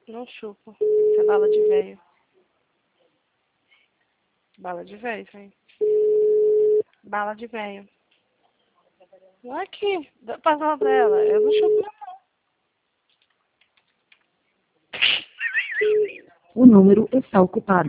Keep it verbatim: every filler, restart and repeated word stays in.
Não chupo. Isso é bala de velho. Bala de velho, isso aí. Bala de velho. Aqui, passa lá pra ela. Eu não chupo não. O número está ocupado.